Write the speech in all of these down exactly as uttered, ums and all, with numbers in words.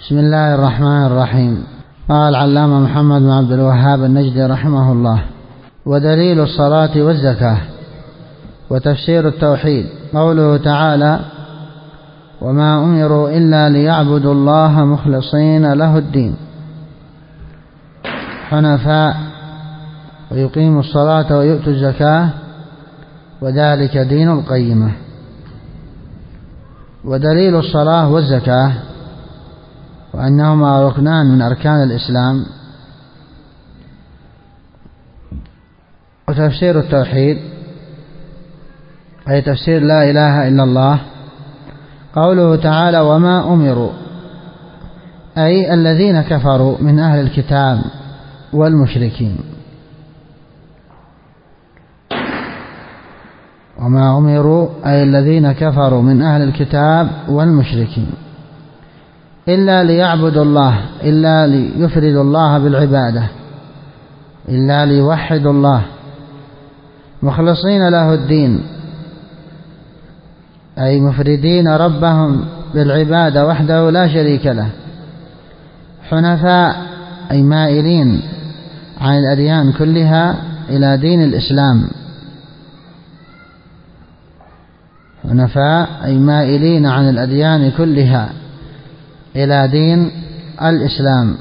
بسم الله الرحمن الرحيم. قال العلامة محمد بن عبد الوهاب النجدي رحمه الله: ودليل الصلاة والزكاة. وتفسير التوحيد قوله تعالى: وما أمروا إلا ليعبدوا الله مخلصين له الدين حنفاء ويقيموا الصلاة ويؤتوا الزكاة وذلك دين القيمة. ودليل الصلاة والزكاة وأنهما ركنان من أركان الإسلام. وتفسير التوحيد أي تفسير لا إله إلا الله. قوله تعالى: وما أمروا، أي الذين كفروا من أهل الكتاب والمشركين. وما أمروا أي الذين كفروا من أهل الكتاب والمشركين إلا ليعبدوا الله، إلا ليفردوا الله بالعبادة، إلا ليوحدوا الله مخلصين له الدين، أي مفردين ربهم بالعبادة وحده لا شريك له، حنفاء أي مائلين عن الأديان كلها إلى دين الإسلام. حنفاء أي مائلين عن الأديان كلها إلى دين الإسلام.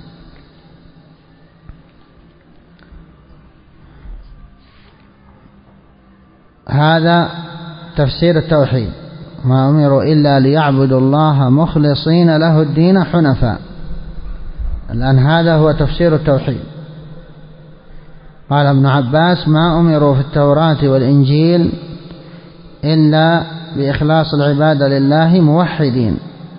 هذا تفسير التوحيد: ما أمروا إلا ليعبدوا الله مخلصين له الدين حنفاء. الآن هذا هو تفسير التوحيد. قال ابن عباس: ما أمروا في التوراة والإنجيل إلا بإخلاص العبادة لله موحدين.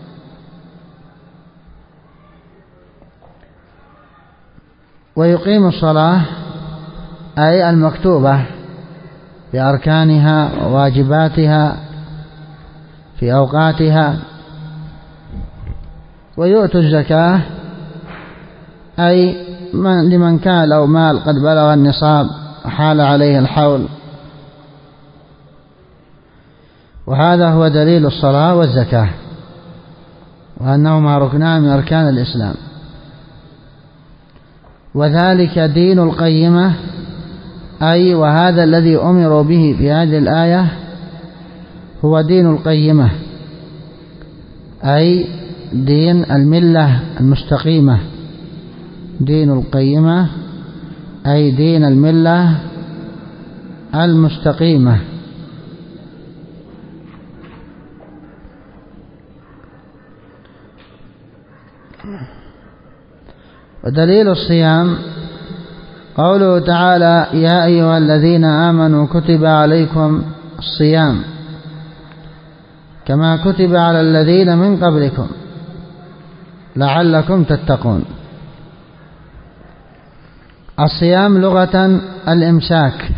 ويقيم الصلاة أي المكتوبة بأركانها وواجباتها في أوقاتها. ويؤتوا الزكاة أي من لمن كان له مال قد بلغ النصاب حال عليه الحول. وهذا هو دليل الصلاة والزكاة وأنهما ركنان من أركان الإسلام. وذلك دين القيمة، أي وهذا الذي أمروا به في هذه الآية هو دين القيمة، أي دين الملة المستقيمة. دين القيمة أي دين الملة المستقيمة. ودليل الصيام قوله تعالى: يا أيها الذين آمنوا كتب عليكم الصيام كما كتب على الذين من قبلكم لعلكم تتقون. الصيام لغة الإمساك،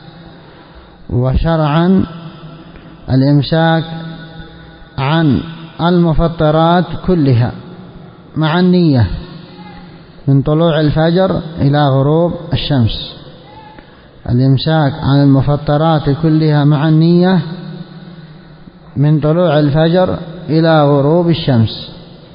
وشرعا الإمساك عن المفطرات كلها مع النية من طلوع الفجر إلى غروب الشمس. الإمساك عن المفطرات كلها مع النية من طلوع الفجر إلى غروب الشمس.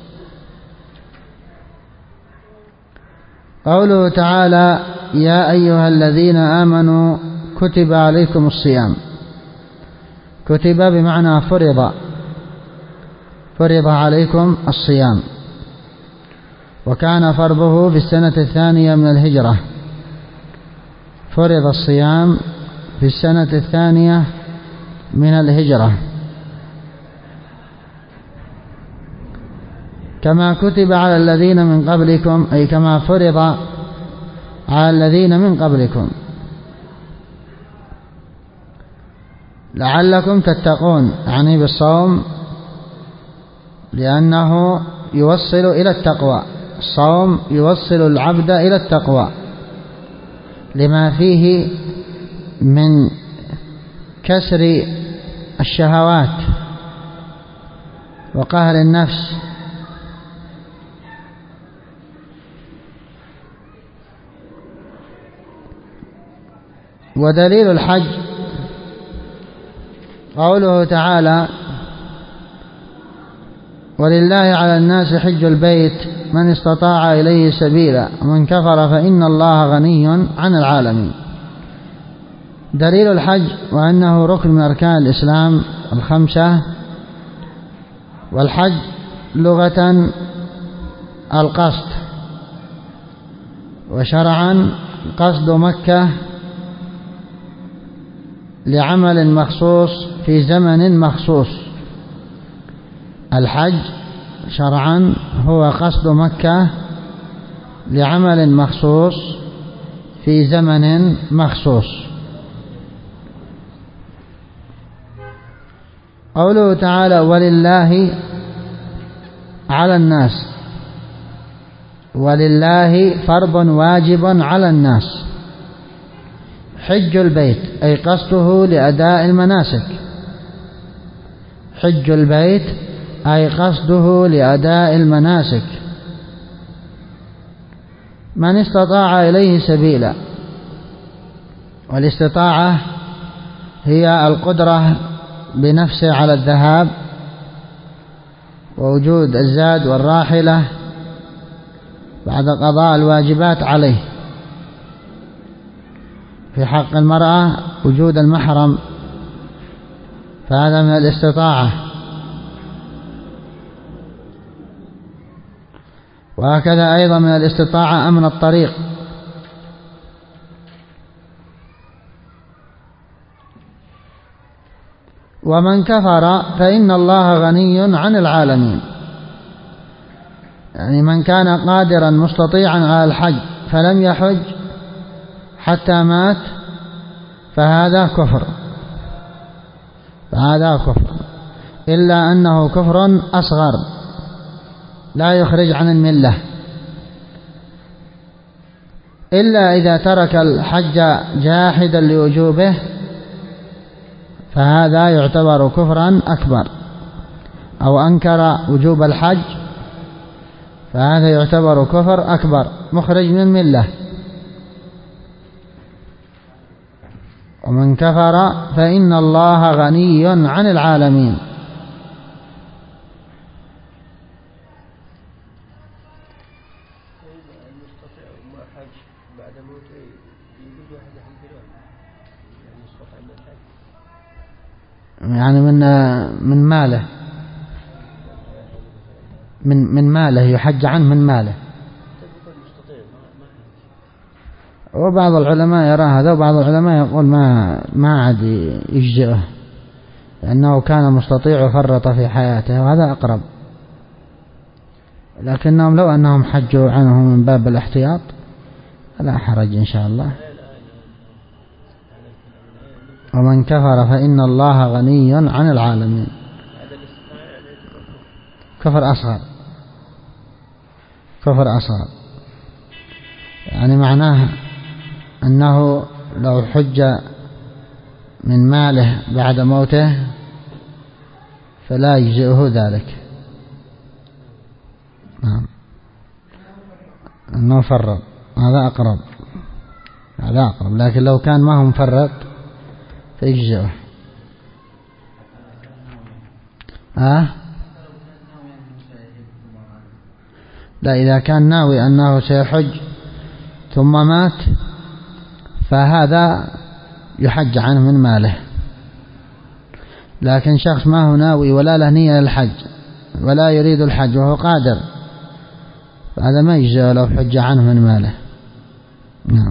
قوله تعالى: يا أيها الذين آمنوا كتب عليكم الصيام. كتب بمعنى فرض، فرض عليكم الصيام. وكان فرضه في السنة الثانية من الهجرة. فرض الصيام في السنة الثانية من الهجرة. كما كتب على الذين من قبلكم، أي كما فرض على الذين من قبلكم لعلكم تتقون، يعني بالصوم، لأنه يوصل إلى التقوى. الصوم يوصل العبد إلى التقوى لما فيه من كسر الشهوات وقهر النفس. ودليل الحج قوله تعالى: ولله على الناس حج البيت من استطاع إليه سبيلا ومن كفر فإن الله غني عن العالمين. دليل الحج وأنه ركن من أركان الإسلام الخمسة. والحج لغة القصد، وشرعا قصد مكة لعمل مخصوص في زمن مخصوص. الحج شرعا هو قصد مكة لعمل مخصوص في زمن مخصوص. قوله تعالى ولله على الناس، ولله فرض واجب على الناس حج البيت، أي قصده لأداء المناسك. حج البيت أي قصده لأداء المناسك. من استطاع إليه سبيلا، والاستطاعة هي القدرة بنفسه على الذهاب ووجود الزاد والراحلة بعد قضاء الواجبات عليه. في حق المرأة وجود المحرم، فهذا من الاستطاعة. وهكذا أيضا من الاستطاعة أمن الطريق. ومن كفر فإن الله غني عن العالمين، يعني من كان قادرا مستطيعا على الحج فلم يحج حتى مات فهذا كفر، فهذا كفر، إلا أنه كفر أصغر لا يخرج عن الملة، إلا إذا ترك الحج جاحدا لوجوبه فهذا يعتبر كفرا أكبر، أو أنكر وجوب الحج فهذا يعتبر كفر أكبر مخرج من الملة. ومن كفر فإن الله غني عن العالمين. يعني من من ماله من من ماله يحج عنه من ماله. وبعض العلماء يرى هذا، وبعض العلماء يقول ما ما عاد يجزئه لأنه كان مستطيع وفرط في حياته، وهذا أقرب. لكنهم لو أنهم حجوا عنه من باب الاحتياط لا حرج إن شاء الله. ومن كفر فإن الله غني عن العالمين. كفر أصغر، كفر أصغر، يعني معناه أنه لو حج من ماله بعد موته فلا يجزئه ذلك. نعم، أنه فرط، هذا أقرب، هذا أقرب. لكن لو كان ما هو مفرط فيجزئه. أه؟ لا، إذا كان ناوي أنه سيحج ثم مات فهذا يحج عنه من ماله. لكن شخص ما هو ناوي ولا له نية للحج ولا يريد الحج وهو قادر، فهذا ما يجزئ لو حج عنه من ماله. نعم.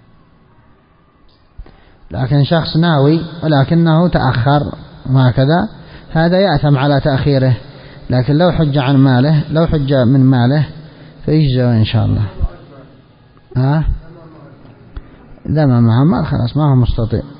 لكن شخص ناوي ولكنه تأخر وهكذا هذا يأثم على تأخيره، لكن لو حج عن ماله، لو حج من ماله فيجزئ إن شاء الله. ها؟ إذا ما معه مال خلاص ما هو مستطيع.